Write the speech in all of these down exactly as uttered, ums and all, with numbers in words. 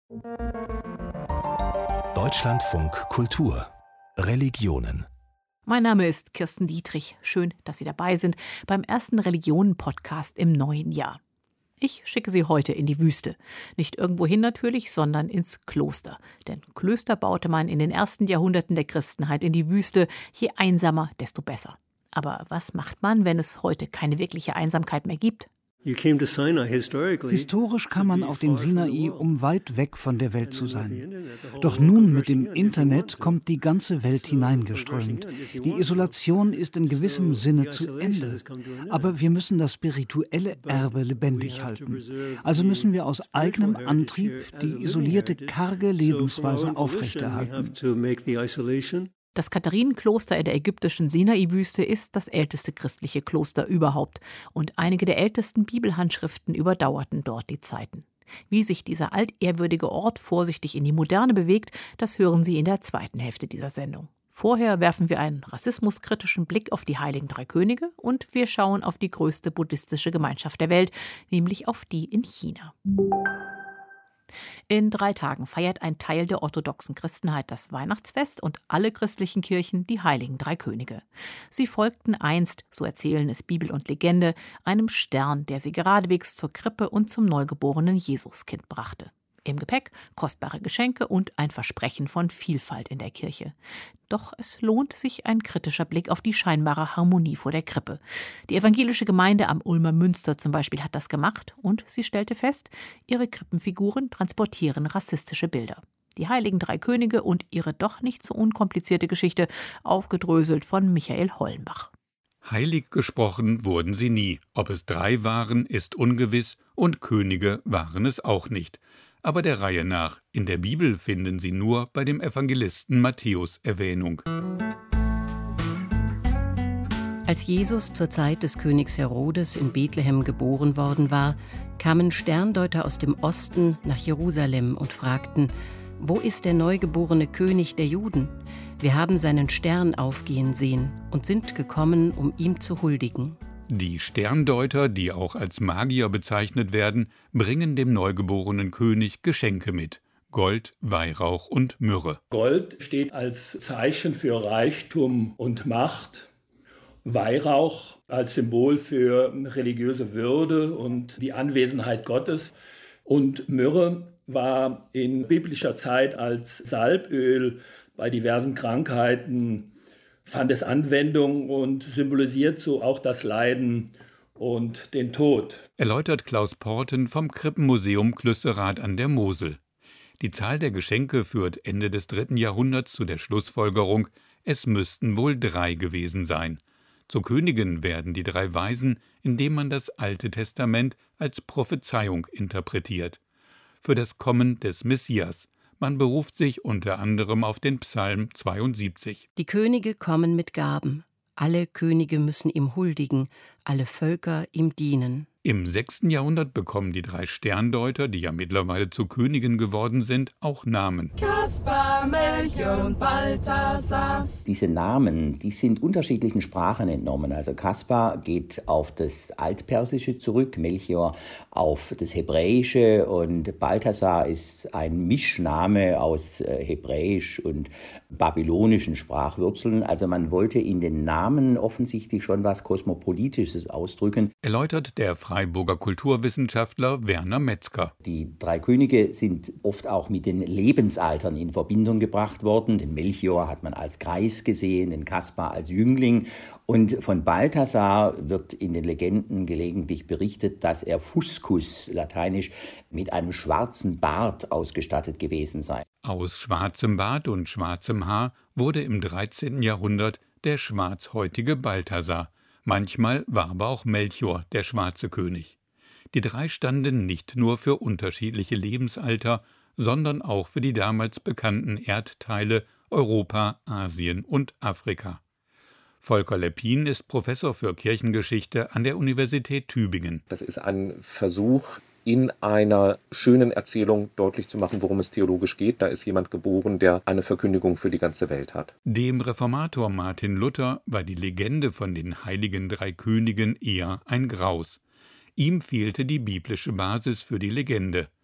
Deutschlandfunk Kultur Religionen. Mein Name ist Kirsten Dietrich. Schön, dass Sie dabei sind beim ersten Religionen-Podcast im neuen Jahr. Ich schicke Sie heute in die Wüste. Nicht irgendwohin natürlich, sondern ins Kloster. Denn Klöster baute man in den ersten Jahrhunderten der Christenheit in die Wüste. Je einsamer, desto besser. Aber was macht man, wenn es heute keine wirkliche Einsamkeit mehr gibt? Historisch kam man auf den Sinai, um weit weg von der Welt zu sein. Doch nun mit dem Internet kommt die ganze Welt hineingeströmt. Die Isolation ist in gewissem Sinne zu Ende. Aber wir müssen das spirituelle Erbe lebendig halten. Also müssen wir aus eigenem Antrieb die isolierte, karge Lebensweise aufrechterhalten. Das Katharinenkloster in der ägyptischen Sinai-Wüste ist das älteste christliche Kloster überhaupt. Und einige der ältesten Bibelhandschriften überdauerten dort die Zeiten. Wie sich dieser altehrwürdige Ort vorsichtig in die Moderne bewegt, das hören Sie in der zweiten Hälfte dieser Sendung. Vorher werfen wir einen rassismuskritischen Blick auf die Heiligen Drei Könige und wir schauen auf die größte buddhistische Gemeinschaft der Welt, nämlich auf die in China. In drei Tagen feiert ein Teil der orthodoxen Christenheit das Weihnachtsfest und alle christlichen Kirchen die Heiligen Drei Könige. Sie folgten einst, so erzählen es Bibel und Legende, einem Stern, der sie geradewegs zur Krippe und zum neugeborenen Jesuskind brachte. Im Gepäck kostbare Geschenke und ein Versprechen von Vielfalt in der Kirche. Doch es lohnt sich ein kritischer Blick auf die scheinbare Harmonie vor der Krippe. Die evangelische Gemeinde am Ulmer Münster zum Beispiel hat das gemacht und sie stellte fest, ihre Krippenfiguren transportieren rassistische Bilder. Die Heiligen Drei Könige und ihre doch nicht so unkomplizierte Geschichte, aufgedröselt von Michael Hollenbach. Heilig gesprochen wurden sie nie. Ob es drei waren, ist ungewiss und Könige waren es auch nicht. Aber der Reihe nach, in der Bibel finden Sie nur bei dem Evangelisten Matthäus Erwähnung. Als Jesus zur Zeit des Königs Herodes in Bethlehem geboren worden war, kamen Sterndeuter aus dem Osten nach Jerusalem und fragten: Wo ist der neugeborene König der Juden? Wir haben seinen Stern aufgehen sehen und sind gekommen, um ihm zu huldigen. Die Sterndeuter, die auch als Magier bezeichnet werden, bringen dem neugeborenen König Geschenke mit: Gold, Weihrauch und Myrrhe. Gold steht als Zeichen für Reichtum und Macht. Weihrauch als Symbol für religiöse Würde und die Anwesenheit Gottes. Und Myrrhe war in biblischer Zeit als Salböl bei diversen Krankheiten, fand es Anwendung und symbolisiert so auch das Leiden und den Tod. Erläutert Klaus Porten vom Krippenmuseum Klüsserath an der Mosel. Die Zahl der Geschenke führt Ende des dritten Jahrhunderts zu der Schlussfolgerung, es müssten wohl drei gewesen sein. Zur Königin werden die drei Weisen, indem man das Alte Testament als Prophezeiung interpretiert. Für das Kommen des Messias. Man beruft sich unter anderem auf den Psalm zweiundsiebzig. Die Könige kommen mit Gaben. Alle Könige müssen ihm huldigen, alle Völker ihm dienen. Im sechsten Jahrhundert bekommen die drei Sterndeuter, die ja mittlerweile zu Königen geworden sind, auch Namen. Kaspar, Melchior und Balthasar. Diese Namen, die sind unterschiedlichen Sprachen entnommen. Also Kaspar geht auf das Altpersische zurück, Melchior auf das Hebräische und Balthasar ist ein Mischname aus Hebräisch und babylonischen Sprachwurzeln. Also man wollte in den Namen offensichtlich schon was Kosmopolitisches ausdrücken. Erläutert der Freiburger Kulturwissenschaftler Werner Metzger. Die drei Könige sind oft auch mit den Lebensaltern in Verbindung gebracht worden. Den Melchior hat man als Greis gesehen, den Kaspar als Jüngling. Und von Balthasar wird in den Legenden gelegentlich berichtet, dass er Fuscus, lateinisch, mit einem schwarzen Bart ausgestattet gewesen sei. Aus schwarzem Bart und schwarzem Haar wurde im dreizehnten Jahrhundert der schwarzhäutige Balthasar. Manchmal war aber auch Melchior der schwarze König. Die drei standen nicht nur für unterschiedliche Lebensalter, sondern auch für die damals bekannten Erdteile Europa, Asien und Afrika. Volker Leppin ist Professor für Kirchengeschichte an der Universität Tübingen. Das ist ein Versuch, in einer schönen Erzählung deutlich zu machen, worum es theologisch geht. Da ist jemand geboren, der eine Verkündigung für die ganze Welt hat. Dem Reformator Martin Luther war die Legende von den Heiligen Drei Königen eher ein Graus. Ihm fehlte die biblische Basis für die Legende.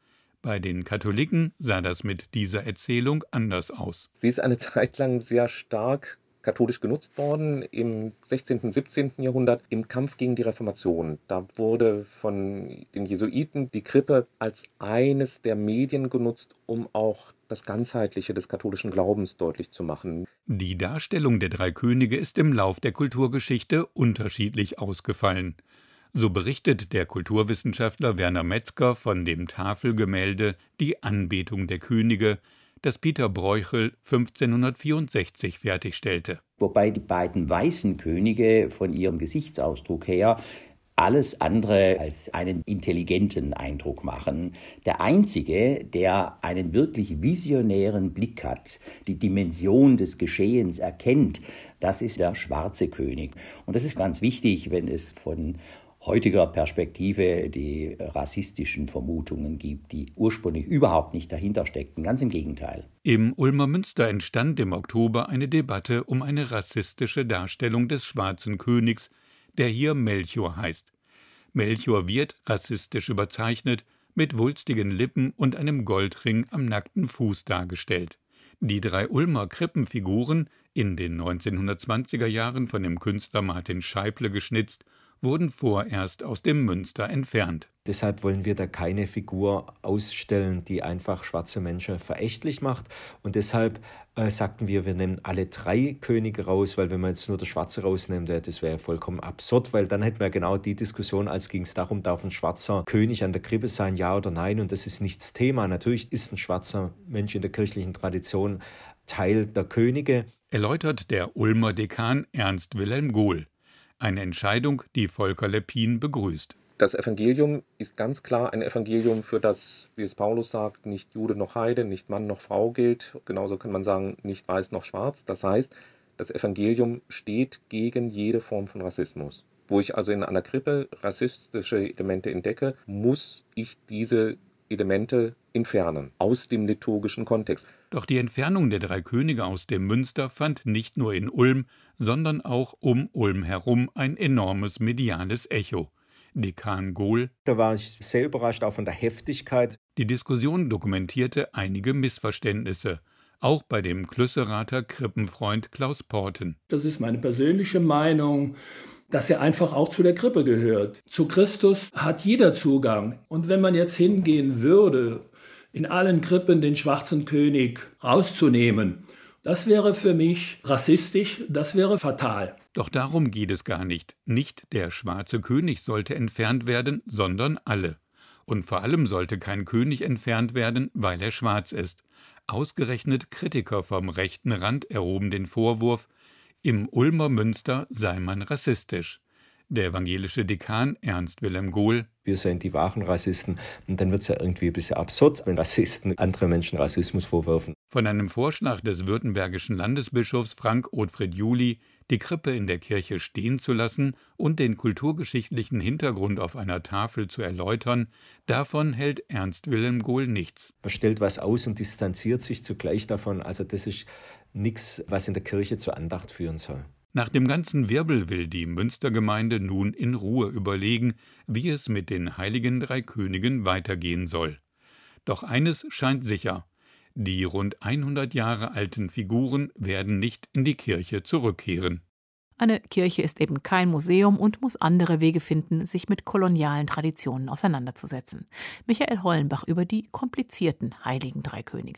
Bei den Katholiken sah das mit dieser Erzählung anders aus. Sie ist eine Zeit lang sehr stark katholisch genutzt worden im sechzehnten, siebzehnten Jahrhundert im Kampf gegen die Reformation. Da wurde von den Jesuiten die Krippe als eines der Medien genutzt, um auch das Ganzheitliche des katholischen Glaubens deutlich zu machen. Die Darstellung der drei Könige ist im Lauf der Kulturgeschichte unterschiedlich ausgefallen. So berichtet der Kulturwissenschaftler Werner Metzger von dem Tafelgemälde »Die Anbetung der Könige«, das Peter Breuchel fünfzehnhundertvierundsechzig fertigstellte. Wobei die beiden weißen Könige von ihrem Gesichtsausdruck her alles andere als einen intelligenten Eindruck machen. Der einzige, der einen wirklich visionären Blick hat, die Dimension des Geschehens erkennt, das ist der schwarze König. Und das ist ganz wichtig, wenn es von heutiger Perspektive die rassistischen Vermutungen gibt, die ursprünglich überhaupt nicht dahinter steckten. Ganz im Gegenteil. Im Ulmer Münster entstand im Oktober eine Debatte um eine rassistische Darstellung des schwarzen Königs, der hier Melchior heißt. Melchior wird rassistisch überzeichnet, mit wulstigen Lippen und einem Goldring am nackten Fuß dargestellt. Die drei Ulmer Krippenfiguren, in den neunzehnhundertzwanziger Jahren von dem Künstler Martin Scheible geschnitzt, wurden vorerst aus dem Münster entfernt. Deshalb wollen wir da keine Figur ausstellen, die einfach schwarze Menschen verächtlich macht. Und deshalb äh, sagten wir, wir nehmen alle drei Könige raus, weil wenn man jetzt nur der Schwarze rausnimmt, das wäre ja vollkommen absurd, weil dann hätten wir genau die Diskussion, als ging es darum, darf ein schwarzer König an der Krippe sein, ja oder nein? Und das ist nicht das Thema. Natürlich ist ein schwarzer Mensch in der kirchlichen Tradition Teil der Könige. Erläutert der Ulmer Dekan Ernst Wilhelm Gohl. Eine Entscheidung, die Volker Leppin begrüßt. Das Evangelium ist ganz klar ein Evangelium, für das, wie es Paulus sagt, nicht Jude noch Heide, nicht Mann noch Frau gilt. Genauso kann man sagen, nicht weiß noch schwarz. Das heißt, das Evangelium steht gegen jede Form von Rassismus. Wo ich also in einer Krippe rassistische Elemente entdecke, muss ich diese Elemente entfernen aus dem liturgischen Kontext. Doch die Entfernung der drei Könige aus dem Münster fand nicht nur in Ulm, sondern auch um Ulm herum ein enormes mediales Echo. Dekan Gohl: Da war ich sehr überrascht, auch von der Heftigkeit. Die Diskussion dokumentierte einige Missverständnisse, auch bei dem Klüsserater Krippenfreund Klaus Porten. Das ist meine persönliche Meinung, dass er einfach auch zu der Krippe gehört. Zu Christus hat jeder Zugang. Und wenn man jetzt hingehen würde, in allen Krippen den schwarzen König rauszunehmen, das wäre für mich rassistisch, das wäre fatal. Doch darum geht es gar nicht. Nicht der schwarze König sollte entfernt werden, sondern alle. Und vor allem sollte kein König entfernt werden, weil er schwarz ist. Ausgerechnet Kritiker vom rechten Rand erhoben den Vorwurf, im Ulmer Münster sei man rassistisch. Der evangelische Dekan Ernst Wilhelm Gohl: Wir sind die wahren Rassisten. Und dann wird es ja irgendwie ein bisschen absurd, wenn Rassisten andere Menschen Rassismus vorwerfen. Von einem Vorschlag des württembergischen Landesbischofs Frank Ottfried Juli, die Krippe in der Kirche stehen zu lassen und den kulturgeschichtlichen Hintergrund auf einer Tafel zu erläutern, davon hält Ernst Wilhelm Gohl nichts. Man stellt was aus und distanziert sich zugleich davon. Also das ist nichts, was in der Kirche zur Andacht führen soll. Nach dem ganzen Wirbel will die Münstergemeinde nun in Ruhe überlegen, wie es mit den heiligen drei Königen weitergehen soll. Doch eines scheint sicher: Die rund hundert Jahre alten Figuren werden nicht in die Kirche zurückkehren. Eine Kirche ist eben kein Museum und muss andere Wege finden, sich mit kolonialen Traditionen auseinanderzusetzen. Michael Hollenbach über die komplizierten heiligen drei Könige.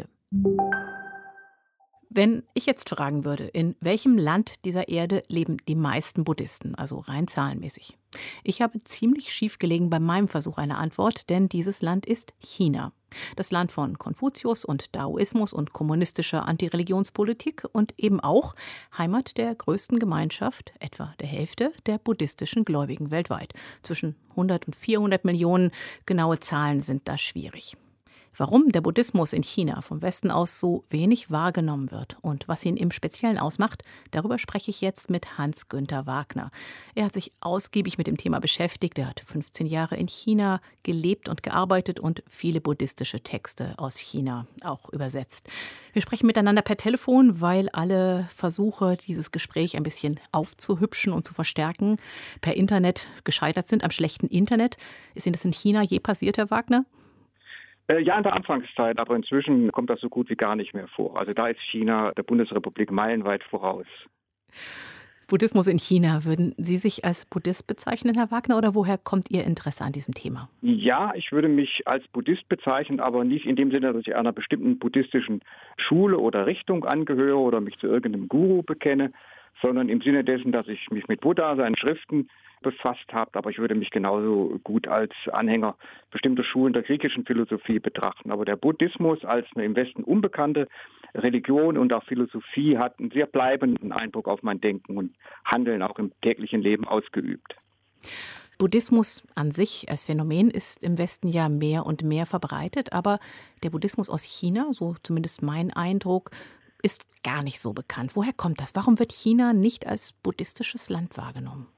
Wenn ich jetzt fragen würde, in welchem Land dieser Erde leben die meisten Buddhisten, also rein zahlenmäßig? Ich habe ziemlich schief gelegen bei meinem Versuch einer Antwort, denn dieses Land ist China. Das Land von Konfuzius und Daoismus und kommunistischer Antireligionspolitik und eben auch Heimat der größten Gemeinschaft, etwa der Hälfte der buddhistischen Gläubigen weltweit. Zwischen hundert und vierhundert Millionen, genaue Zahlen sind da schwierig. Warum der Buddhismus in China vom Westen aus so wenig wahrgenommen wird und was ihn im Speziellen ausmacht, darüber spreche ich jetzt mit Hans-Günther Wagner. Er hat sich ausgiebig mit dem Thema beschäftigt. Er hat fünfzehn Jahre in China gelebt und gearbeitet und viele buddhistische Texte aus China auch übersetzt. Wir sprechen miteinander per Telefon, weil alle Versuche, dieses Gespräch ein bisschen aufzuhübschen und zu verstärken, per Internet gescheitert sind, am schlechten Internet. Ist Ihnen das in China je passiert, Herr Wagner? Äh, ja, in der Anfangszeit, aber inzwischen kommt das so gut wie gar nicht mehr vor. Also da ist China der Bundesrepublik meilenweit voraus. Buddhismus in China. Würden Sie sich als Buddhist bezeichnen, Herr Wagner, oder woher kommt Ihr Interesse an diesem Thema? Ja, ich würde mich als Buddhist bezeichnen, aber nicht in dem Sinne, dass ich einer bestimmten buddhistischen Schule oder Richtung angehöre oder mich zu irgendeinem Guru bekenne, sondern im Sinne dessen, dass ich mich mit Buddha, seinen Schriften befasst habe. Aber ich würde mich genauso gut als Anhänger bestimmter Schulen der griechischen Philosophie betrachten. Aber der Buddhismus als eine im Westen unbekannte Religion und auch Philosophie hat einen sehr bleibenden Eindruck auf mein Denken und Handeln auch im täglichen Leben ausgeübt. Buddhismus an sich als Phänomen ist im Westen ja mehr und mehr verbreitet, aber der Buddhismus aus China, so zumindest mein Eindruck, ist gar nicht so bekannt. Woher kommt das? Warum wird China nicht als buddhistisches Land wahrgenommen?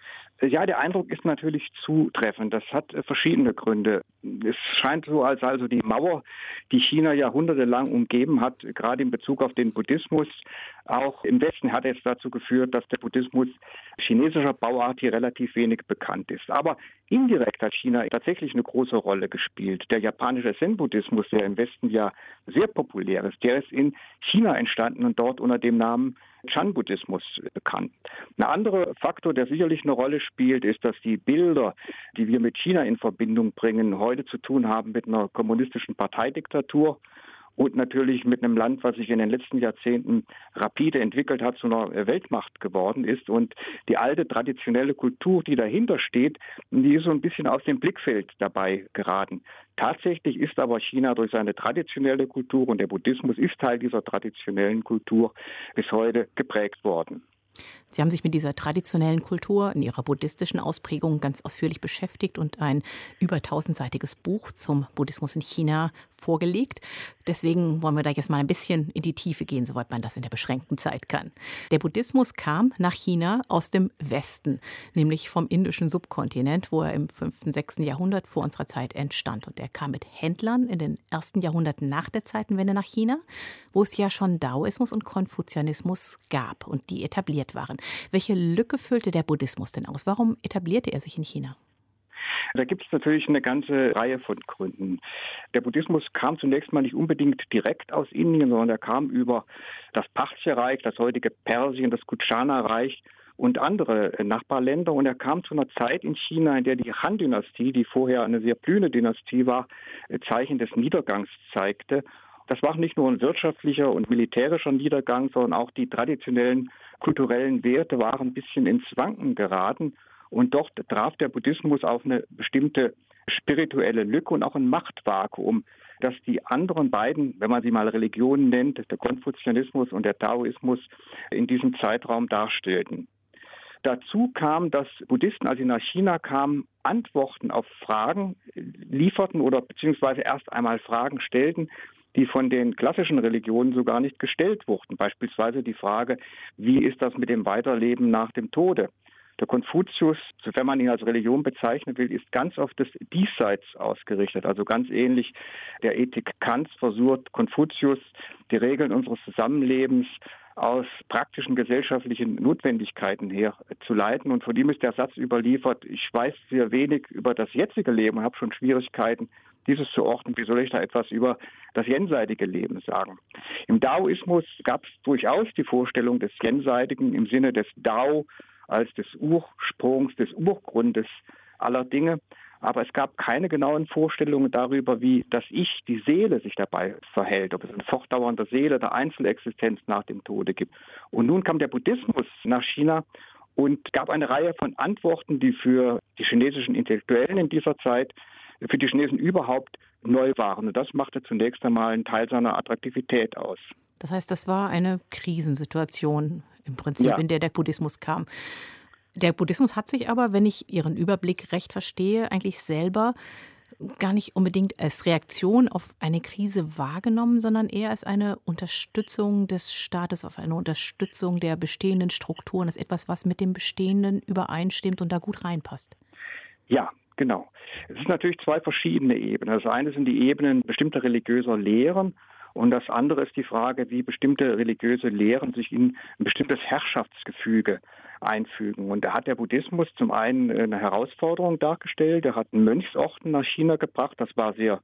Ja, der Eindruck ist natürlich zutreffend. Das hat verschiedene Gründe. Es scheint so, als also die Mauer, die China jahrhundertelang umgeben hat, gerade in Bezug auf den Buddhismus, auch im Westen hat es dazu geführt, dass der Buddhismus chinesischer Bauart hier relativ wenig bekannt ist. Aber indirekt hat China tatsächlich eine große Rolle gespielt. Der japanische Zen-Buddhismus, der im Westen ja sehr populär ist, der ist in China entstanden und dort unter dem Namen Chan-Buddhismus bekannt. Ein anderer Faktor, der sicherlich eine Rolle spielt, ist, dass die Bilder, die wir mit China in Verbindung bringen, heute zu tun haben mit einer kommunistischen Parteidiktatur und natürlich mit einem Land, was sich in den letzten Jahrzehnten rapide entwickelt hat, zu einer Weltmacht geworden ist. Und die alte traditionelle Kultur, die dahinter steht, die ist so ein bisschen aus dem Blickfeld dabei geraten. Tatsächlich ist aber China durch seine traditionelle Kultur, und der Buddhismus ist Teil dieser traditionellen Kultur, bis heute geprägt worden. Sie haben sich mit dieser traditionellen Kultur in ihrer buddhistischen Ausprägung ganz ausführlich beschäftigt und ein über tausendseitiges Buch zum Buddhismus in China vorgelegt. Deswegen wollen wir da jetzt mal ein bisschen in die Tiefe gehen, soweit man das in der beschränkten Zeit kann. Der Buddhismus kam nach China aus dem Westen, nämlich vom indischen Subkontinent, wo er im fünften, sechsten Jahrhundert vor unserer Zeit entstand. Und er kam mit Händlern in den ersten Jahrhunderten nach der Zeitenwende nach China, wo es ja schon Daoismus und Konfuzianismus gab und die etabliert waren. Welche Lücke füllte der Buddhismus denn aus? Warum etablierte er sich in China? Da gibt es natürlich eine ganze Reihe von Gründen. Der Buddhismus kam zunächst mal nicht unbedingt direkt aus Indien, sondern er kam über das Parthia-Reich, das heutige Persien, das Kushana-Reich und andere Nachbarländer. Und er kam zu einer Zeit in China, in der die Han-Dynastie, die vorher eine sehr blühende Dynastie war, Zeichen des Niedergangs zeigte. Das war nicht nur ein wirtschaftlicher und militärischer Niedergang, sondern auch die traditionellen kulturellen Werte waren ein bisschen ins Wanken geraten. Und dort traf der Buddhismus auf eine bestimmte spirituelle Lücke und auch ein Machtvakuum, das die anderen beiden, wenn man sie mal Religionen nennt, der Konfuzianismus und der Taoismus, in diesem Zeitraum darstellten. Dazu kam, dass Buddhisten, als sie nach China kamen, Antworten auf Fragen lieferten oder beziehungsweise erst einmal Fragen stellten, die von den klassischen Religionen so gar nicht gestellt wurden. Beispielsweise die Frage, wie ist das mit dem Weiterleben nach dem Tode? Der Konfuzius, sofern man ihn als Religion bezeichnen will, ist ganz auf das Diesseits ausgerichtet. Also ganz ähnlich der Ethik Kants versucht Konfuzius die Regeln unseres Zusammenlebens aus praktischen gesellschaftlichen Notwendigkeiten her zu leiten. Und von ihm ist der Satz überliefert, ich weiß sehr wenig über das jetzige Leben und habe schon Schwierigkeiten, dieses zu orten. Wie soll ich da etwas über das jenseitige Leben sagen? Im Daoismus gab es durchaus die Vorstellung des Jenseitigen im Sinne des Dao als des Ursprungs, des Urgrundes aller Dinge. Aber es gab keine genauen Vorstellungen darüber, wie das Ich, die Seele, sich dabei verhält, ob es eine fortdauernde Seele der Einzelexistenz nach dem Tode gibt. Und nun kam der Buddhismus nach China und gab eine Reihe von Antworten, die für die chinesischen Intellektuellen in dieser Zeit, für die Chinesen überhaupt neu waren. Und das machte zunächst einmal einen Teil seiner Attraktivität aus. Das heißt, das war eine Krisensituation im Prinzip, ja, in der der Buddhismus kam. Der Buddhismus hat sich aber, wenn ich Ihren Überblick recht verstehe, eigentlich selber gar nicht unbedingt als Reaktion auf eine Krise wahrgenommen, sondern eher als eine Unterstützung des Staates, auf eine Unterstützung der bestehenden Strukturen, als etwas, was mit dem Bestehenden übereinstimmt und da gut reinpasst. Ja, genau. Es sind natürlich zwei verschiedene Ebenen. Das eine sind die Ebenen bestimmter religiöser Lehren. Und das andere ist die Frage, wie bestimmte religiöse Lehren sich in ein bestimmtes Herrschaftsgefüge einfügen. Und da hat der Buddhismus zum einen eine Herausforderung dargestellt. Er hat einen Mönchsorden nach China gebracht. Das war sehr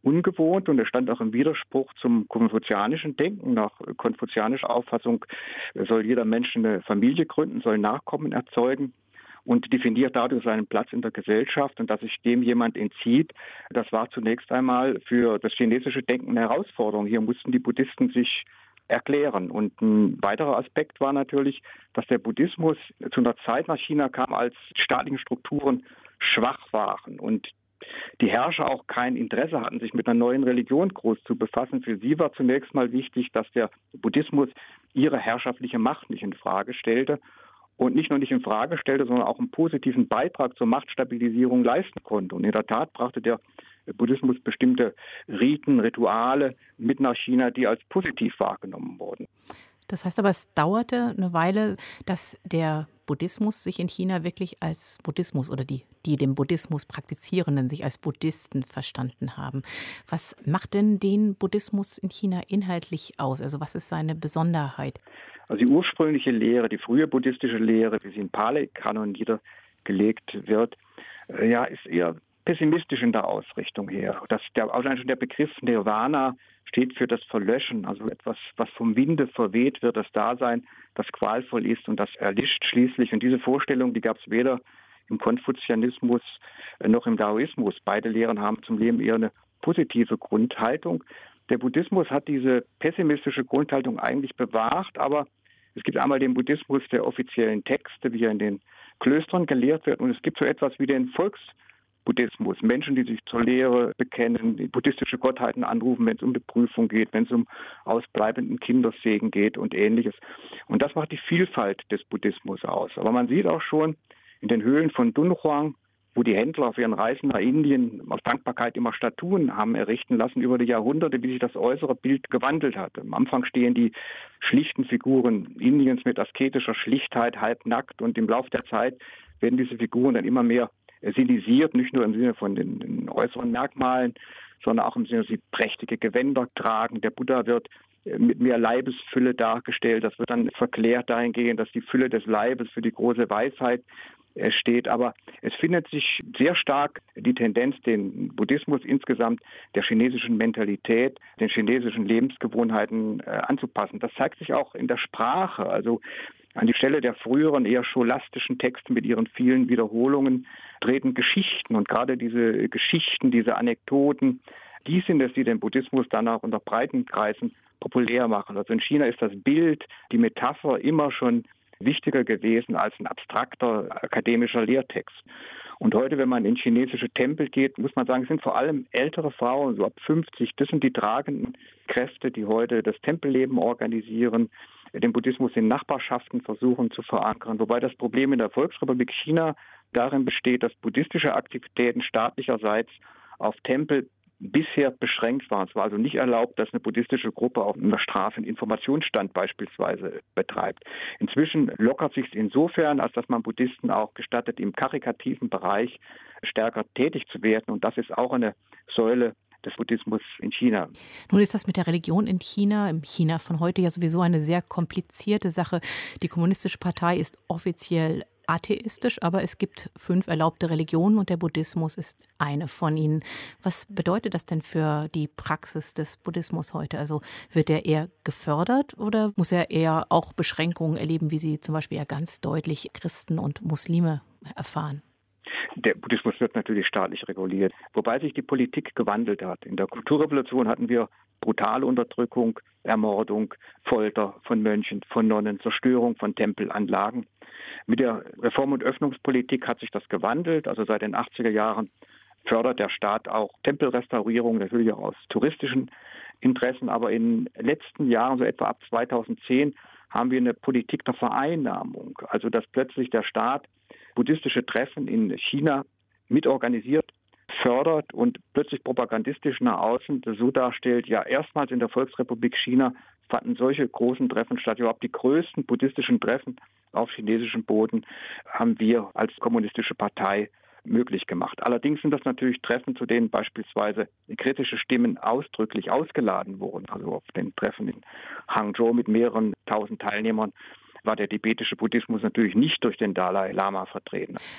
ungewohnt und es stand auch im Widerspruch zum konfuzianischen Denken. Nach konfuzianischer Auffassung soll jeder Mensch eine Familie gründen, soll Nachkommen erzeugen und definiert dadurch seinen Platz in der Gesellschaft. Und dass sich dem jemand entzieht, das war zunächst einmal für das chinesische Denken eine Herausforderung. Hier mussten die Buddhisten sich erklären. Und ein weiterer Aspekt war natürlich, dass der Buddhismus zu einer Zeit nach China kam, als staatliche Strukturen schwach waren und die Herrscher auch kein Interesse hatten, sich mit einer neuen Religion groß zu befassen. Für sie war zunächst mal wichtig, dass der Buddhismus ihre herrschaftliche Macht nicht in Frage stellte und nicht nur nicht in Frage stellte, sondern auch einen positiven Beitrag zur Machtstabilisierung leisten konnte. Und in der Tat brachte der Buddhismus bestimmte Riten, Rituale mit nach China, die als positiv wahrgenommen wurden. Das heißt aber, es dauerte eine Weile, dass der Buddhismus sich in China wirklich als Buddhismus oder die, die den Buddhismus praktizierenden sich als Buddhisten verstanden haben. Was macht denn den Buddhismus in China inhaltlich aus? Also was ist seine Besonderheit? Also die ursprüngliche Lehre, die frühe buddhistische Lehre, wie sie im Pali-Kanon niedergelegt wird, äh, ja, ist eher pessimistisch in der Ausrichtung her. Das, der, allein schon der Begriff Nirvana steht für das Verlöschen, also etwas, was vom Winde verweht wird, das Dasein, das qualvoll ist und das erlischt schließlich. Und diese Vorstellung, die gab es weder im Konfuzianismus noch im Daoismus. Beide Lehren haben zum Leben eher eine positive Grundhaltung. Der Buddhismus hat diese pessimistische Grundhaltung eigentlich bewahrt, aber es gibt einmal den Buddhismus der offiziellen Texte, wie er in den Klöstern gelehrt wird, und es gibt so etwas wie den Volksbuddhismus. Menschen, die sich zur Lehre bekennen, die buddhistische Gottheiten anrufen, wenn es um die Prüfung geht, wenn es um ausbleibenden Kindersegen geht und Ähnliches. Und das macht die Vielfalt des Buddhismus aus. Aber man sieht auch schon in den Höhlen von Dunhuang, wo die Händler auf ihren Reisen nach Indien aus Dankbarkeit immer Statuen haben errichten lassen über die Jahrhunderte, wie sich das äußere Bild gewandelt hat. Am Anfang stehen die schlichten Figuren Indiens mit asketischer Schlichtheit halbnackt, und im Laufe der Zeit werden diese Figuren dann immer mehr stilisiert, nicht nur im Sinne von den, den äußeren Merkmalen, sondern auch im Sinne, dass sie prächtige Gewänder tragen. Der Buddha wird mit mehr Leibesfülle dargestellt. Das wird dann verklärt dahingehend, dass die Fülle des Leibes für die große Weisheit steht. Aber es findet sich sehr stark die Tendenz, den Buddhismus insgesamt der chinesischen Mentalität, den chinesischen Lebensgewohnheiten äh, anzupassen. Das zeigt sich auch in der Sprache. Also an die Stelle der früheren, eher scholastischen Texte mit ihren vielen Wiederholungen treten Geschichten. Und gerade diese Geschichten, diese Anekdoten, die sind es, die den Buddhismus dann auch unter breiten Kreisen populär machen. Also in China ist das Bild, die Metapher immer schon wichtiger gewesen als ein abstrakter akademischer Lehrtext. Und heute, wenn man in chinesische Tempel geht, muss man sagen, es sind vor allem ältere Frauen, so ab fünfzig. Das sind die tragenden Kräfte, die heute das Tempelleben organisieren, den Buddhismus in Nachbarschaften versuchen zu verankern. Wobei das Problem in der Volksrepublik China darin besteht, dass buddhistische Aktivitäten staatlicherseits auf Tempel bisher beschränkt waren. Es war also nicht erlaubt, dass eine buddhistische Gruppe auf einer Straße einen Informationsstand beispielsweise betreibt. Inzwischen lockert sich es insofern, als dass man Buddhisten auch gestattet, im karikativen Bereich stärker tätig zu werden. Und das ist auch eine Säule des Buddhismus in China. Nun ist das mit der Religion in China, im China von heute ja sowieso eine sehr komplizierte Sache. Die Kommunistische Partei ist offiziell atheistisch, aber es gibt fünf erlaubte Religionen und der Buddhismus ist eine von ihnen. Was bedeutet das denn für die Praxis des Buddhismus heute? Also wird er eher gefördert oder muss er eher auch Beschränkungen erleben, wie sie zum Beispiel ja ganz deutlich Christen und Muslime erfahren? Der Buddhismus wird natürlich staatlich reguliert, wobei sich die Politik gewandelt hat. In der Kulturrevolution hatten wir brutale Unterdrückung, Ermordung, Folter von Mönchen, von Nonnen, Zerstörung von Tempelanlagen. Mit der Reform- und Öffnungspolitik hat sich das gewandelt. Also seit den achtziger Jahren fördert der Staat auch Tempelrestaurierung, natürlich auch aus touristischen Interessen. Aber in den letzten Jahren, so etwa ab zweitausendzehn, haben wir eine Politik der Vereinnahmung. Also dass plötzlich der Staat buddhistische Treffen in China mitorganisiert, fördert und plötzlich propagandistisch nach außen so darstellt, ja, erstmals in der Volksrepublik China fanden solche großen Treffen statt. Überhaupt die größten buddhistischen Treffen auf chinesischem Boden haben wir als kommunistische Partei möglich gemacht. Allerdings sind das natürlich Treffen, zu denen beispielsweise kritische Stimmen ausdrücklich ausgeladen wurden. Also auf den Treffen in Hangzhou mit mehreren tausend Teilnehmern war der tibetische Buddhismus natürlich nicht durch den Dalai Lama vertreten.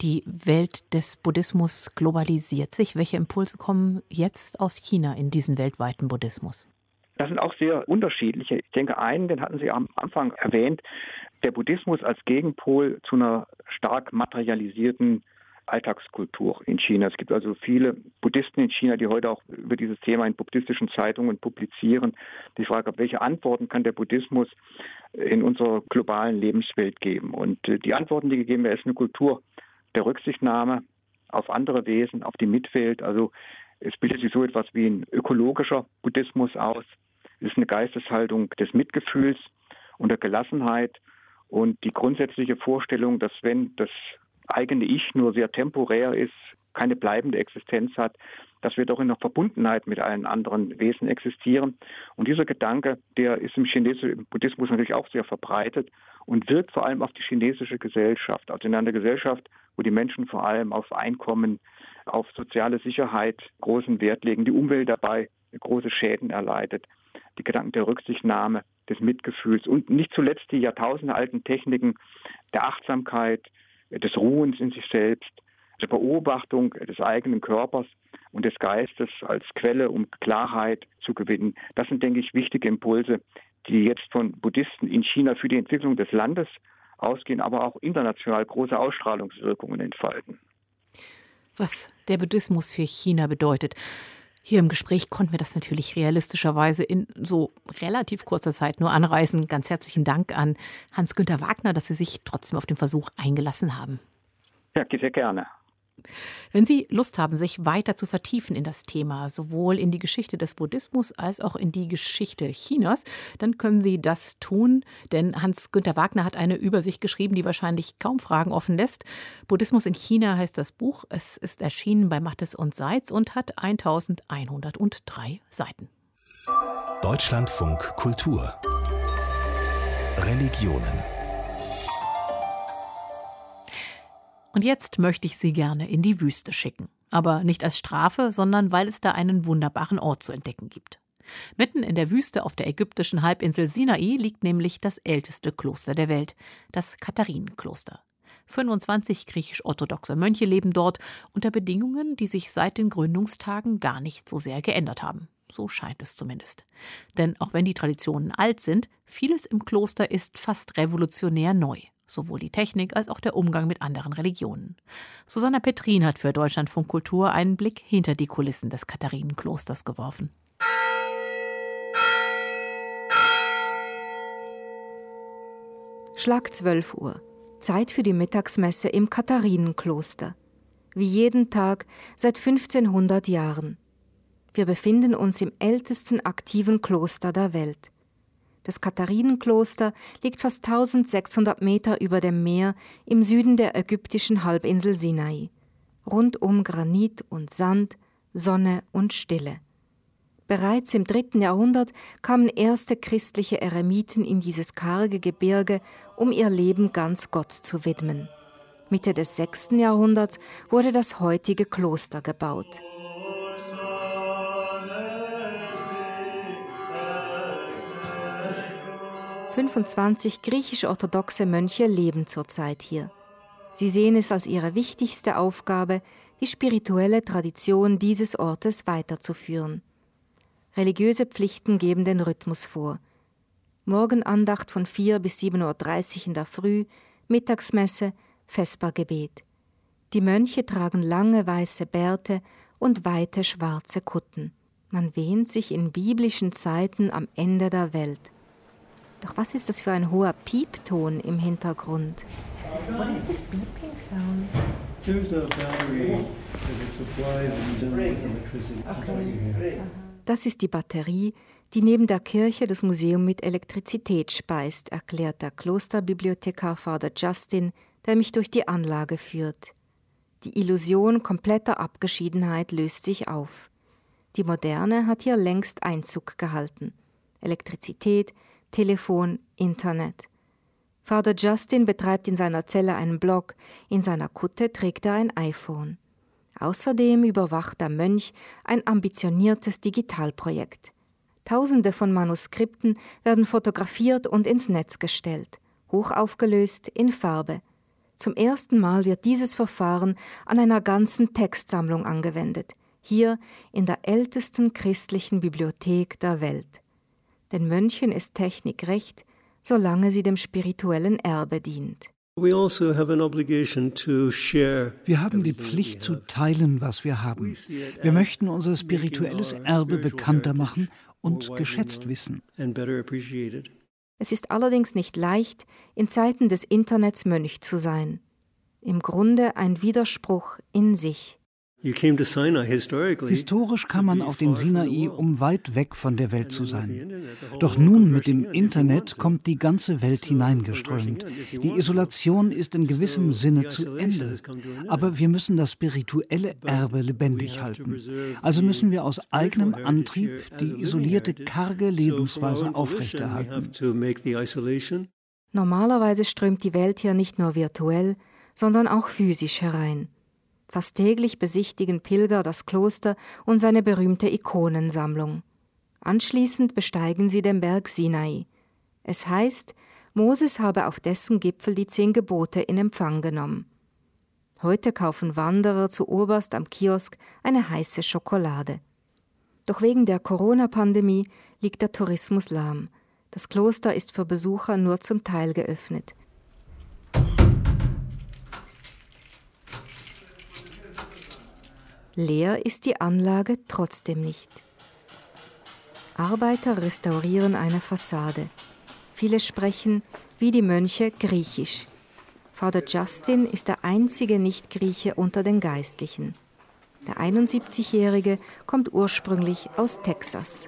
Die Welt des Buddhismus globalisiert sich. Welche Impulse kommen jetzt aus China in diesen weltweiten Buddhismus? Das sind auch sehr unterschiedliche. Ich denke, einen, den hatten Sie am Anfang erwähnt, der Buddhismus als Gegenpol zu einer stark materialisierten Alltagskultur in China. Es gibt also viele Buddhisten in China, die heute auch über dieses Thema in buddhistischen Zeitungen publizieren. Die Frage, welche Antworten kann der Buddhismus in unserer globalen Lebenswelt geben? Und die Antworten, die gegeben werden, ist eine Kultur der Rücksichtnahme auf andere Wesen, auf die Mitwelt. Also es bildet sich so etwas wie ein ökologischer Buddhismus aus. Es ist eine Geisteshaltung des Mitgefühls und der Gelassenheit und die grundsätzliche Vorstellung, dass wenn das eigene Ich nur sehr temporär ist, keine bleibende Existenz hat, dass wir doch in einer Verbundenheit mit allen anderen Wesen existieren. Und dieser Gedanke, der ist im chinesischen im Buddhismus natürlich auch sehr verbreitet und wirkt vor allem auf die chinesische Gesellschaft. Also in einer Gesellschaft, wo die Menschen vor allem auf Einkommen, auf soziale Sicherheit großen Wert legen, die Umwelt dabei große Schäden erleidet. Die Gedanken der Rücksichtnahme, des Mitgefühls und nicht zuletzt die jahrtausendealten Techniken der Achtsamkeit, des Ruhens in sich selbst, der Beobachtung des eigenen Körpers und des Geistes als Quelle, um Klarheit zu gewinnen. Das sind, denke ich, wichtige Impulse, die jetzt von Buddhisten in China für die Entwicklung des Landes ausgehen, aber auch international große Ausstrahlungswirkungen entfalten. Was der Buddhismus für China bedeutet. Hier im Gespräch konnten wir das natürlich realistischerweise in so relativ kurzer Zeit nur anreißen. Ganz herzlichen Dank an Hans-Günter Wagner, dass Sie sich trotzdem auf den Versuch eingelassen haben. Ja, sehr gerne. Wenn Sie Lust haben, sich weiter zu vertiefen in das Thema, sowohl in die Geschichte des Buddhismus als auch in die Geschichte Chinas, dann können Sie das tun, denn Hans-Günter Wagner hat eine Übersicht geschrieben, die wahrscheinlich kaum Fragen offen lässt. Buddhismus in China heißt das Buch. Es ist erschienen bei Mattes und Seitz und hat eintausendeinhundertdrei Seiten. Deutschlandfunk Kultur Religionen. Und jetzt möchte ich Sie gerne in die Wüste schicken. Aber nicht als Strafe, sondern weil es da einen wunderbaren Ort zu entdecken gibt. Mitten in der Wüste auf der ägyptischen Halbinsel Sinai liegt nämlich das älteste Kloster der Welt, das Katharinenkloster. fünfundzwanzig griechisch-orthodoxe Mönche leben dort unter Bedingungen, die sich seit den Gründungstagen gar nicht so sehr geändert haben. So scheint es zumindest. Denn auch wenn die Traditionen alt sind, vieles im Kloster ist fast revolutionär neu. Sowohl die Technik als auch der Umgang mit anderen Religionen. Susanna Petrin hat für Deutschlandfunk Kultur einen Blick hinter die Kulissen des Katharienklosters geworfen. Schlag zwölf Uhr. Zeit für die Mittagsmesse im Katharinenkloster. Wie jeden Tag seit fünfzehnhundert Jahren. Wir befinden uns im ältesten aktiven Kloster der Welt. Das Katharinenkloster liegt fast eintausendsechshundert Meter über dem Meer im Süden der ägyptischen Halbinsel Sinai. Rundum Granit und Sand, Sonne und Stille. Bereits im dritten Jahrhundert kamen erste christliche Eremiten in dieses karge Gebirge, um ihr Leben ganz Gott zu widmen. Mitte des sechsten Jahrhunderts wurde das heutige Kloster gebaut. fünfundzwanzig griechisch-orthodoxe Mönche leben zurzeit hier. Sie sehen es als ihre wichtigste Aufgabe, die spirituelle Tradition dieses Ortes weiterzuführen. Religiöse Pflichten geben den Rhythmus vor. Morgenandacht von vier bis sieben Uhr dreißig in der Früh, Mittagsmesse, Vespergebet. Die Mönche tragen lange weiße Bärte und weite schwarze Kutten. Man wähnt sich in biblischen Zeiten am Ende der Welt. Doch was ist das für ein hoher Piepton im Hintergrund? What is this beeping sound? There's a battery that supplies and done with electricity. That's what you hear. Das ist die Batterie, die neben der Kirche das Museum mit Elektrizität speist, erklärt der Klosterbibliothekar Father Justin, der mich durch die Anlage führt. Die Illusion kompletter Abgeschiedenheit löst sich auf. Die Moderne hat hier längst Einzug gehalten. Elektrizität, Telefon, Internet. Father Justin betreibt in seiner Zelle einen Blog, in seiner Kutte trägt er ein iPhone. Außerdem überwacht der Mönch ein ambitioniertes Digitalprojekt. Tausende von Manuskripten werden fotografiert und ins Netz gestellt, hochaufgelöst in Farbe. Zum ersten Mal wird dieses Verfahren an einer ganzen Textsammlung angewendet, hier in der ältesten christlichen Bibliothek der Welt. Den Mönchen ist Technik recht, solange sie dem spirituellen Erbe dient. Wir haben die Pflicht zu teilen, was wir haben. Wir möchten unser spirituelles Erbe bekannter machen und geschätzt wissen. Es ist allerdings nicht leicht, in Zeiten des Internets Mönch zu sein. Im Grunde ein Widerspruch in sich. Historisch kam man auf den Sinai, um weit weg von der Welt zu sein. Doch nun mit dem Internet kommt die ganze Welt hineingeströmt. Die Isolation ist in gewissem Sinne zu Ende. Aber wir müssen das spirituelle Erbe lebendig halten. Also müssen wir aus eigenem Antrieb die isolierte, karge Lebensweise aufrechterhalten. Normalerweise strömt die Welt hier nicht nur virtuell, sondern auch physisch herein. Fast täglich besichtigen Pilger das Kloster und seine berühmte Ikonensammlung. Anschließend besteigen sie den Berg Sinai. Es heißt, Moses habe auf dessen Gipfel die zehn Gebote in Empfang genommen. Heute kaufen Wanderer zu oberst am Kiosk eine heiße Schokolade. Doch wegen der Corona-Pandemie liegt der Tourismus lahm. Das Kloster ist für Besucher nur zum Teil geöffnet. Leer ist die Anlage trotzdem nicht. Arbeiter restaurieren eine Fassade. Viele sprechen, wie die Mönche, Griechisch. Vater Justin ist der einzige Nicht-Grieche unter den Geistlichen. Der einundsiebzigjährige kommt ursprünglich aus Texas.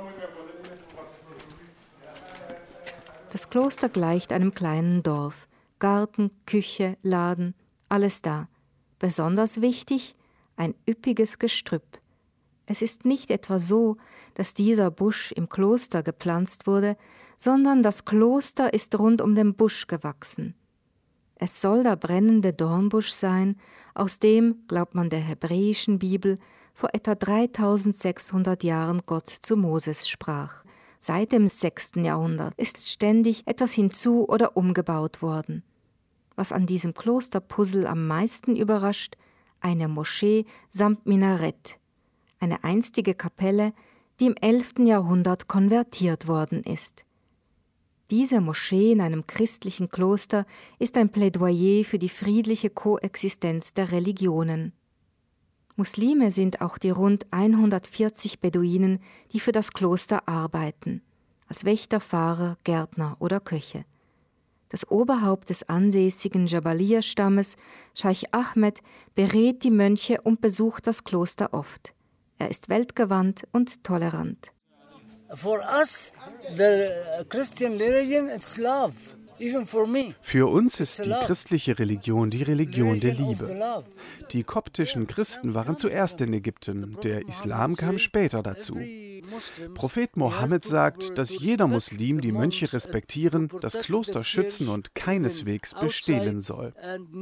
Das Kloster gleicht einem kleinen Dorf. Garten, Küche, Laden, alles da. Besonders wichtig, ein üppiges Gestrüpp. Es ist nicht etwa so, dass dieser Busch im Kloster gepflanzt wurde, sondern das Kloster ist rund um den Busch gewachsen. Es soll der brennende Dornbusch sein, aus dem, glaubt man der hebräischen Bibel, vor etwa dreitausendsechshundert Jahren Gott zu Moses sprach. Seit dem sechsten Jahrhundert ist ständig etwas hinzu- oder umgebaut worden. Was an diesem Klosterpuzzle am meisten überrascht, eine Moschee samt Minarett, eine einstige Kapelle, die im elften Jahrhundert konvertiert worden ist. Diese Moschee in einem christlichen Kloster ist ein Plädoyer für die friedliche Koexistenz der Religionen. Muslime sind auch die rund hundertvierzig Beduinen, die für das Kloster arbeiten, als Wächter, Fahrer, Gärtner oder Köche. Das Oberhaupt des ansässigen Jabaliya-Stammes, Scheich Ahmed, berät die Mönche und besucht das Kloster oft. Er ist weltgewandt und tolerant. For us, the Christian religion, it's love. Even for me. Für uns ist die christliche Religion die Religion der Liebe. Die koptischen Christen waren zuerst in Ägypten, der Islam kam später dazu. Prophet Mohammed sagt, dass jeder Muslim die Mönche respektieren, das Kloster schützen und keineswegs bestehlen soll.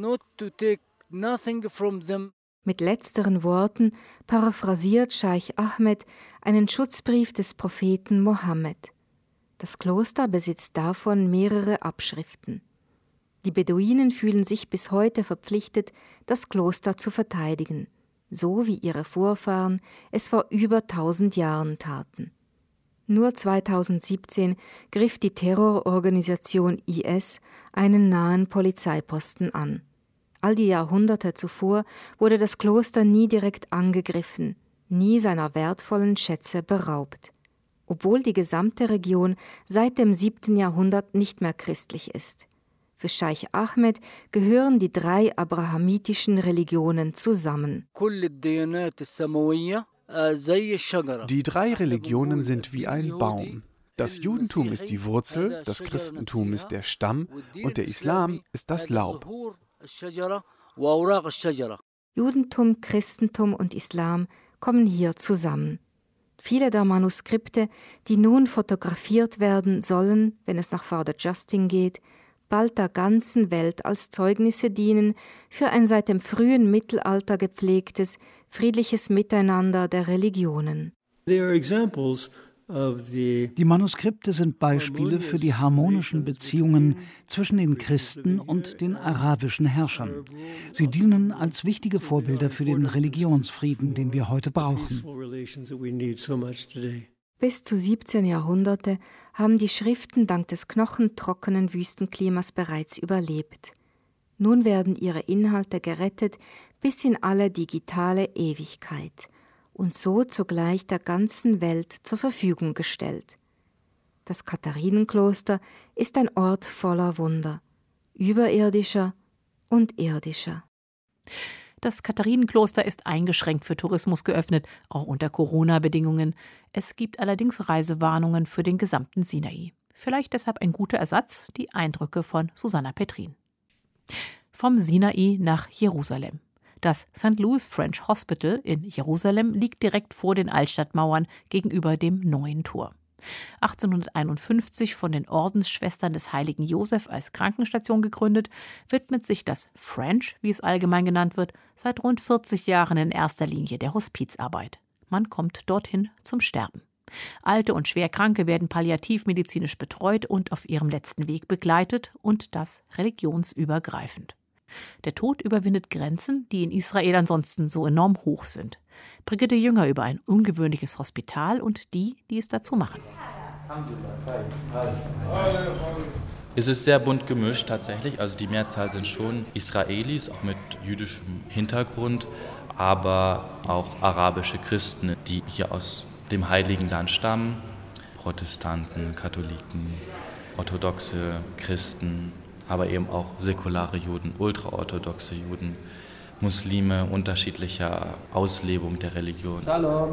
Mit letzteren Worten paraphrasiert Scheich Ahmed einen Schutzbrief des Propheten Mohammed. Das Kloster besitzt davon mehrere Abschriften. Die Beduinen fühlen sich bis heute verpflichtet, das Kloster zu verteidigen, so wie ihre Vorfahren es vor über tausend Jahren taten. Nur zweitausendsiebzehn griff die Terrororganisation I S einen nahen Polizeiposten an. All die Jahrhunderte zuvor wurde das Kloster nie direkt angegriffen, nie seiner wertvollen Schätze beraubt, obwohl die gesamte Region seit dem siebten Jahrhundert nicht mehr christlich ist. Für Scheich Ahmed gehören die drei abrahamitischen Religionen zusammen. Die drei Religionen sind wie ein Baum. Das Judentum ist die Wurzel, das Christentum ist der Stamm und der Islam ist das Laub. Judentum, Christentum und Islam kommen hier zusammen. Viele der Manuskripte, die nun fotografiert werden sollen, wenn es nach Vater Justin geht, bald der ganzen Welt als Zeugnisse dienen für ein seit dem frühen Mittelalter gepflegtes, friedliches Miteinander der Religionen. They are examples Die Manuskripte sind Beispiele für die harmonischen Beziehungen zwischen den Christen und den arabischen Herrschern. Sie dienen als wichtige Vorbilder für den Religionsfrieden, den wir heute brauchen. Bis zu siebzehn Jahrhunderte haben die Schriften dank des knochentrockenen Wüstenklimas bereits überlebt. Nun werden ihre Inhalte gerettet bis in alle digitale Ewigkeit und so zugleich der ganzen Welt zur Verfügung gestellt. Das Katharinenkloster ist ein Ort voller Wunder, überirdischer und irdischer. Das Katharinenkloster ist eingeschränkt für Tourismus geöffnet, auch unter Corona-Bedingungen. Es gibt allerdings Reisewarnungen für den gesamten Sinai. Vielleicht deshalb ein guter Ersatz, die Eindrücke von Susanna Petrin. Vom Sinai nach Jerusalem. Das Saint Louis French Hospital in Jerusalem liegt direkt vor den Altstadtmauern gegenüber dem Neuen Tor. achtzehnhunderteinundfünfzig von den Ordensschwestern des Heiligen Josef als Krankenstation gegründet, widmet sich das French, wie es allgemein genannt wird, seit rund vierzig Jahren in erster Linie der Hospizarbeit. Man kommt dorthin zum Sterben. Alte und Schwerkranke werden palliativmedizinisch betreut und auf ihrem letzten Weg begleitet, und das religionsübergreifend. Der Tod überwindet Grenzen, die in Israel ansonsten so enorm hoch sind. Brigitte Jünger über ein ungewöhnliches Hospital und die, die es dazu machen. Es ist sehr bunt gemischt tatsächlich. Also die Mehrzahl sind schon Israelis, auch mit jüdischem Hintergrund, aber auch arabische Christen, die hier aus dem Heiligen Land stammen. Protestanten, Katholiken, orthodoxe Christen, aber eben auch säkulare Juden, ultraorthodoxe Juden, Muslime unterschiedlicher Auslebung der Religion. Hallo.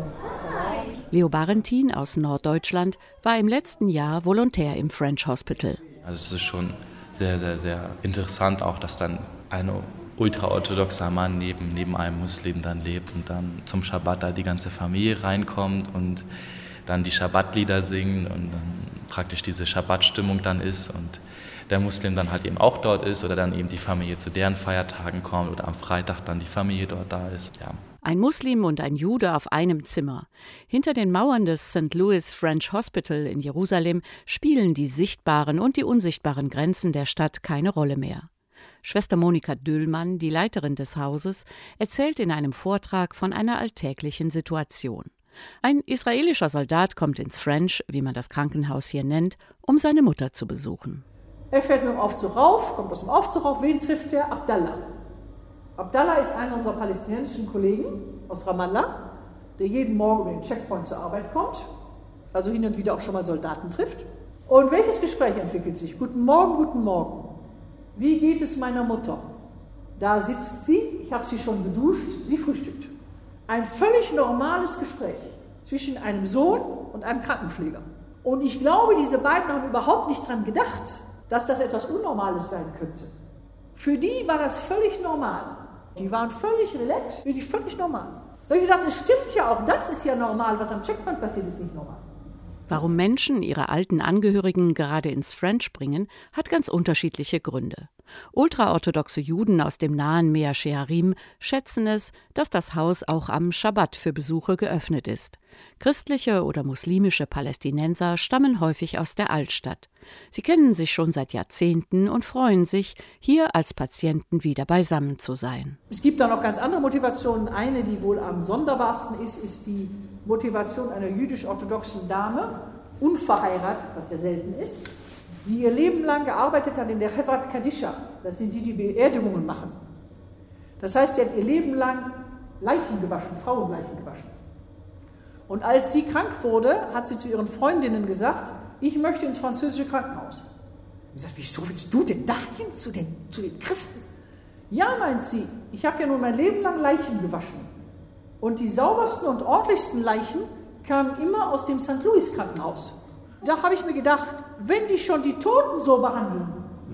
Leo Barentin aus Norddeutschland war im letzten Jahr Volontär im French Hospital. Also es ist schon sehr, sehr, sehr interessant auch, dass dann ein ultraorthodoxer Mann neben, neben einem Muslim dann lebt und dann zum Schabbat da die ganze Familie reinkommt und dann die Schabbatlieder singen und dann praktisch diese Schabbatstimmung dann ist und der Muslim dann halt eben auch dort ist oder dann eben die Familie zu deren Feiertagen kommt oder am Freitag dann die Familie dort da ist. Ja. Ein Muslim und ein Jude auf einem Zimmer. Hinter den Mauern des Saint Louis French Hospital in Jerusalem spielen die sichtbaren und die unsichtbaren Grenzen der Stadt keine Rolle mehr. Schwester Monika Döhlmann, die Leiterin des Hauses, erzählt in einem Vortrag von einer alltäglichen Situation. Ein israelischer Soldat kommt ins French, wie man das Krankenhaus hier nennt, um seine Mutter zu besuchen. Er fährt mit dem Aufzug rauf, kommt aus dem Aufzug rauf. Wen trifft er? Abdallah. Abdallah ist einer unserer palästinensischen Kollegen aus Ramallah, der jeden Morgen über den Checkpoint zur Arbeit kommt, also hin und wieder auch schon mal Soldaten trifft. Und welches Gespräch entwickelt sich? Guten Morgen, guten Morgen. Wie geht es meiner Mutter? Da sitzt sie, ich habe sie schon geduscht, sie frühstückt. Ein völlig normales Gespräch zwischen einem Sohn und einem Krankenpfleger. Und ich glaube, diese beiden haben überhaupt nicht daran gedacht, dass das etwas Unnormales sein könnte. Für die war das völlig normal. Die waren völlig relaxed, für die völlig normal. Da habe ich gesagt, es stimmt ja auch, das ist ja normal, was am Checkpoint passiert, ist nicht normal. Warum Menschen ihre alten Angehörigen gerade ins French bringen, hat ganz unterschiedliche Gründe. Ultraorthodoxe Juden aus dem nahen Mea Shearim schätzen es, dass das Haus auch am Schabbat für Besuche geöffnet ist. Christliche oder muslimische Palästinenser stammen häufig aus der Altstadt. Sie kennen sich schon seit Jahrzehnten und freuen sich, hier als Patienten wieder beisammen zu sein. Es gibt da noch ganz andere Motivationen. Eine, die wohl am sonderbarsten ist, ist die Motivation einer jüdisch-orthodoxen Dame, unverheiratet, was ja selten ist, die ihr Leben lang gearbeitet hat in der Chevrat Kadisha. Das sind die, die Beerdigungen machen. Das heißt, sie hat ihr Leben lang Leichen gewaschen, Frauenleichen gewaschen. Und als sie krank wurde, hat sie zu ihren Freundinnen gesagt, ich möchte ins französische Krankenhaus. Und sie sagt, wieso willst du denn dahin zu den, zu den Christen? Ja, meint sie, ich habe ja nun mein Leben lang Leichen gewaschen. Und die saubersten und ordentlichsten Leichen kamen immer aus dem Saint Louis Krankenhaus. Da habe ich mir gedacht, wenn die schon die Toten so behandeln,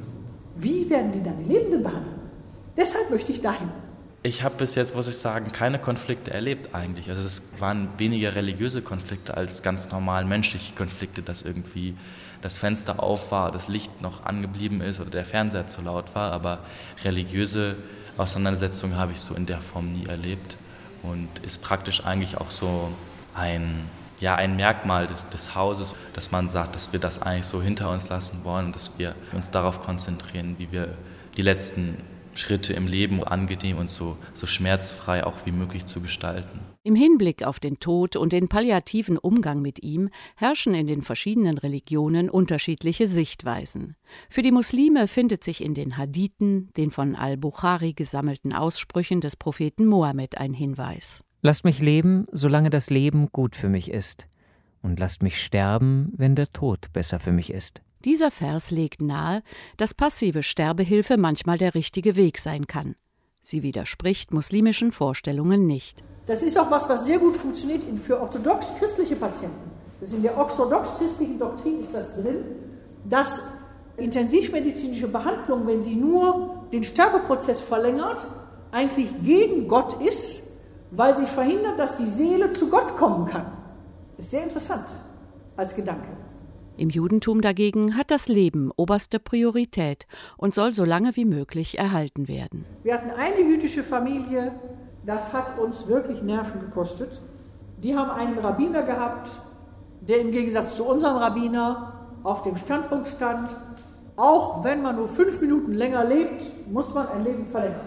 wie werden die dann die Lebenden behandeln? Deshalb möchte ich dahin. Ich habe bis jetzt, muss ich sagen, keine Konflikte erlebt eigentlich. Also es waren weniger religiöse Konflikte als ganz normal menschliche Konflikte, dass irgendwie das Fenster auf war, das Licht noch angeblieben ist oder der Fernseher zu laut war. Aber religiöse Auseinandersetzungen habe ich so in der Form nie erlebt und ist praktisch eigentlich auch so ein ja ein Merkmal des, des Hauses, dass man sagt, dass wir das eigentlich so hinter uns lassen wollen und dass wir uns darauf konzentrieren, wie wir die letzten Schritte im Leben angenehm und so, so schmerzfrei auch wie möglich zu gestalten. Im Hinblick auf den Tod und den palliativen Umgang mit ihm herrschen in den verschiedenen Religionen unterschiedliche Sichtweisen. Für die Muslime findet sich in den Hadithen, den von al-Bukhari gesammelten Aussprüchen des Propheten Mohammed, ein Hinweis. Lasst mich leben, solange das Leben gut für mich ist. Und lasst mich sterben, wenn der Tod besser für mich ist. Dieser Vers legt nahe, dass passive Sterbehilfe manchmal der richtige Weg sein kann. Sie widerspricht muslimischen Vorstellungen nicht. Das ist auch was, was sehr gut funktioniert für orthodox-christliche Patienten. Das in der orthodox-christlichen Doktrin ist das drin, dass intensivmedizinische Behandlung, wenn sie nur den Sterbeprozess verlängert, eigentlich gegen Gott ist, weil sie verhindert, dass die Seele zu Gott kommen kann. Das ist sehr interessant als Gedanke. Im Judentum dagegen hat das Leben oberste Priorität und soll so lange wie möglich erhalten werden. Wir hatten eine jüdische Familie, das hat uns wirklich Nerven gekostet. Die haben einen Rabbiner gehabt, der im Gegensatz zu unserem Rabbiner auf dem Standpunkt stand, auch wenn man nur fünf Minuten länger lebt, muss man ein Leben verlängern.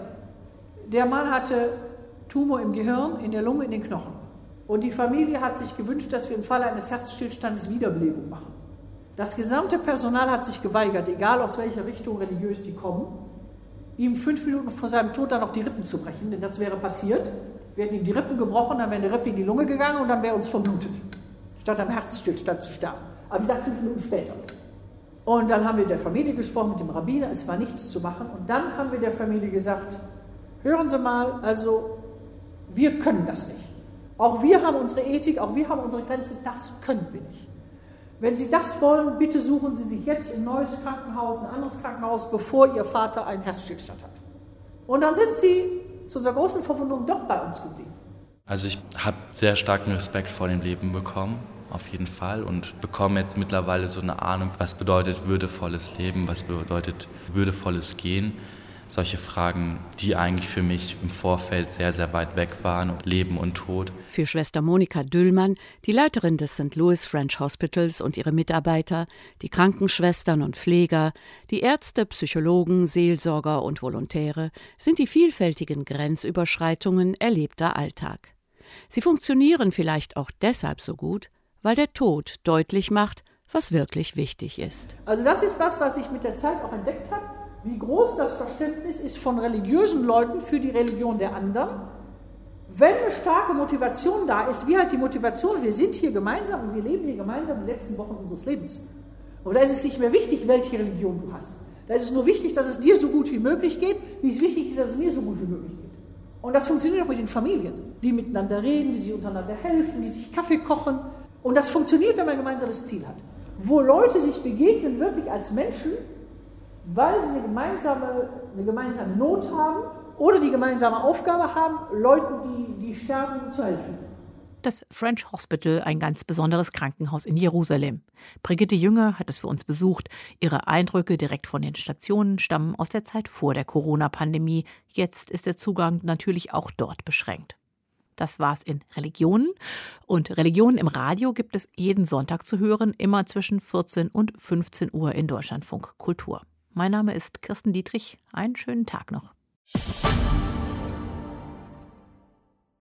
Der Mann hatte Tumor im Gehirn, in der Lunge, in den Knochen. Und die Familie hat sich gewünscht, dass wir im Falle eines Herzstillstandes Wiederbelebung machen. Das gesamte Personal hat sich geweigert, egal aus welcher Richtung religiös die kommen, ihm fünf Minuten vor seinem Tod dann noch die Rippen zu brechen, denn das wäre passiert. Wir hätten ihm die Rippen gebrochen, dann wäre eine Rippe in die Lunge gegangen und dann wäre uns verblutet, statt am Herzstillstand zu sterben. Aber wie gesagt, fünf Minuten später. Und dann haben wir der Familie gesprochen, mit dem Rabbiner, es war nichts zu machen. Und dann haben wir der Familie gesagt, hören Sie mal, also wir können das nicht. Auch wir haben unsere Ethik, auch wir haben unsere Grenze, das können wir nicht. Wenn Sie das wollen, bitte suchen Sie sich jetzt ein neues Krankenhaus, ein anderes Krankenhaus, bevor Ihr Vater einen Herzstillstand hat. Und dann sind Sie zu unserer großen Verwunderung doch bei uns geblieben. Also ich habe sehr starken Respekt vor dem Leben bekommen, auf jeden Fall, und bekomme jetzt mittlerweile so eine Ahnung, was bedeutet würdevolles Leben, was bedeutet würdevolles Gehen. Solche Fragen, die eigentlich für mich im Vorfeld sehr, sehr weit weg waren, Leben und Tod. Für Schwester Monika Düllmann, die Leiterin des Sankt Louis French Hospitals, und ihre Mitarbeiter, die Krankenschwestern und Pfleger, die Ärzte, Psychologen, Seelsorger und Volontäre, sind die vielfältigen Grenzüberschreitungen erlebter Alltag. Sie funktionieren vielleicht auch deshalb so gut, weil der Tod deutlich macht, was wirklich wichtig ist. Also das ist was, was ich mit der Zeit auch entdeckt habe. Wie groß das Verständnis ist von religiösen Leuten für die Religion der anderen. Wenn eine starke Motivation da ist, wie halt die Motivation, wir sind hier gemeinsam und wir leben hier gemeinsam die letzten Wochen unseres Lebens. Und da ist es nicht mehr wichtig, welche Religion du hast. Da ist es nur wichtig, dass es dir so gut wie möglich geht, wie es wichtig ist, dass es mir so gut wie möglich geht. Und das funktioniert auch mit den Familien, die miteinander reden, die sich untereinander helfen, die sich Kaffee kochen. Und das funktioniert, wenn man ein gemeinsames Ziel hat. Wo Leute sich begegnen wirklich als Menschen, weil sie eine gemeinsame, eine gemeinsame Not haben oder die gemeinsame Aufgabe haben, Leuten, die, die sterben, zu helfen. Das French Hospital, ein ganz besonderes Krankenhaus in Jerusalem. Brigitte Jünger hat es für uns besucht. Ihre Eindrücke direkt von den Stationen stammen aus der Zeit vor der Corona-Pandemie. Jetzt ist der Zugang natürlich auch dort beschränkt. Das war's in Religionen. Und Religionen im Radio gibt es jeden Sonntag zu hören, immer zwischen vierzehn und fünfzehn Uhr in Deutschlandfunk Kultur. Mein Name ist Kirsten Dietrich. Einen schönen Tag noch.